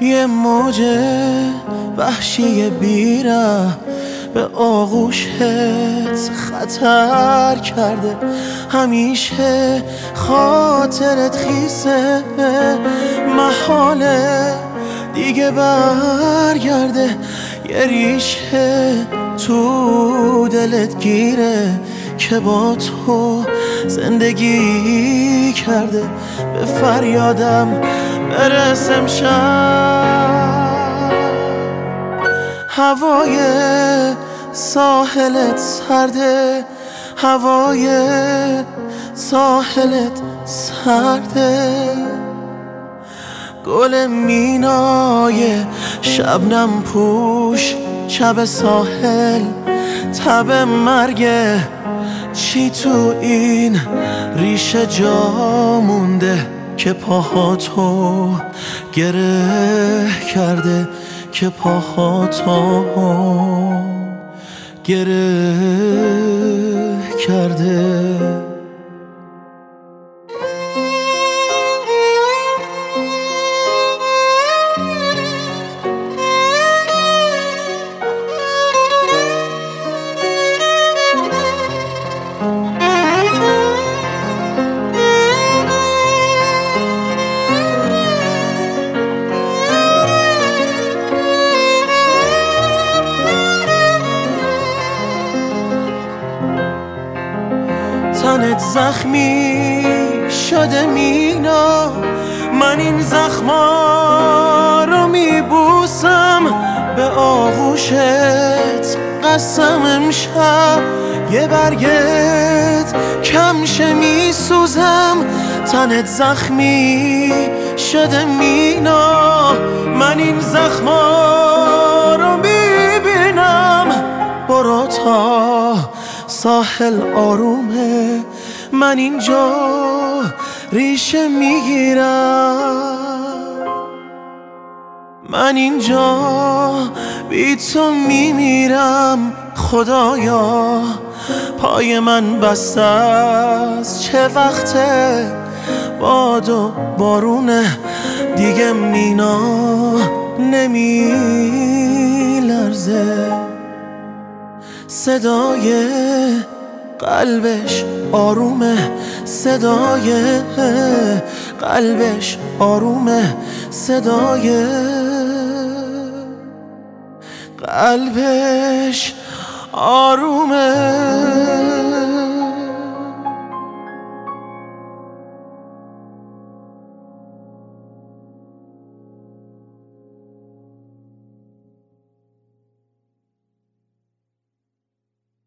یه موج وحشی بیره به آغوشت خطر کرده. همیشه خاطرت خیسه، محاله دیگه برگرده. یه ریشه تو دلت گیره که با تو زندگی کرده. به فریادم برسم شب، هوای ساحلت سرده، هوای ساحلت سرده. گل مینای شبنم پوش شب ساحل، تب مرگه چی تو این ریشه جا مونده که پاهاتو گره کرده، که پاهاتو گره کرده. تنت زخمی شده مینا، من این زخما رو میبوسم. به آغوشت قسم امشب یه برگت کمشه میسوزم. تنت زخمی شده مینا، من این زخما رو میبینم. برو تا ساحل آرومه، من اینجا ریشه میگیرم. من اینجا بی تو میمیرم. خدایا پای من بسته است، چه وقته باد و بارونه دیگه مینا نمیلرزه. صدای قلبش آرومه، صدای قلبش آرومه، صدای قلبش آرومه.